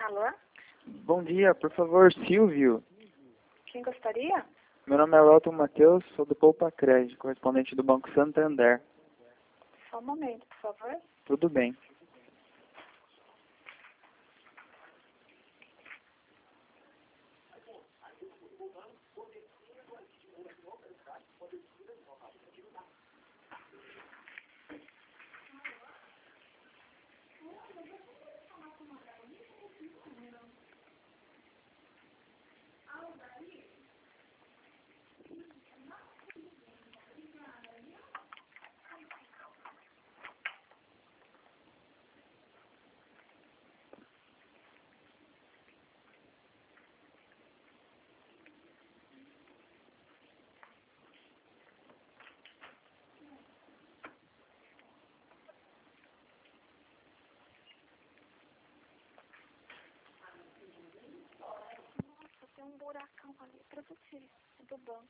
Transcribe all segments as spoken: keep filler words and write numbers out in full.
Alô? Bom dia, por favor, Silvio. Quem gostaria? Meu nome é Elton Matheus, sou do Poupa Crédito, correspondente do Banco Santander. Só um momento, por favor. Tudo bem. Nossa, tem um buracão ali pra você, é do banco.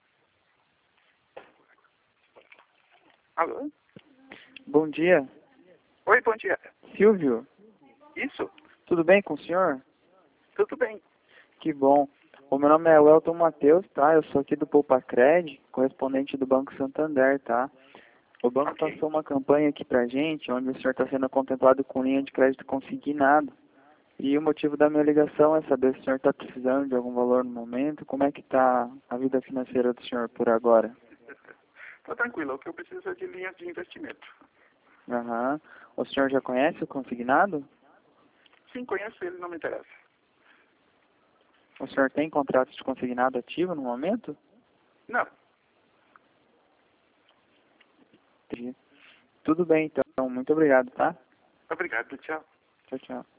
Alô? Bom dia, Oi, bom dia. Silvio. Isso? Tudo bem com o senhor? Tudo bem. Que bom. O meu nome é Elton Matheus, tá? Eu sou aqui do Poupa Crédito, correspondente do Banco Santander, tá? O banco Ok. passou uma campanha aqui pra gente, onde o senhor está sendo contemplado com linha de crédito consignado. E o motivo da minha ligação é saber se o senhor está precisando de algum valor no momento, como é que está a vida financeira do senhor por agora? Tá tranquilo, o que eu preciso é de linhas de investimento. Aham. O senhor já conhece o consignado? Sim, conheço ele, não me interessa. O senhor tem contrato de consignado ativo no momento? Não, Entendi. Tudo bem, então. Muito obrigado, tá? obrigado, tchau. Tchau, tchau.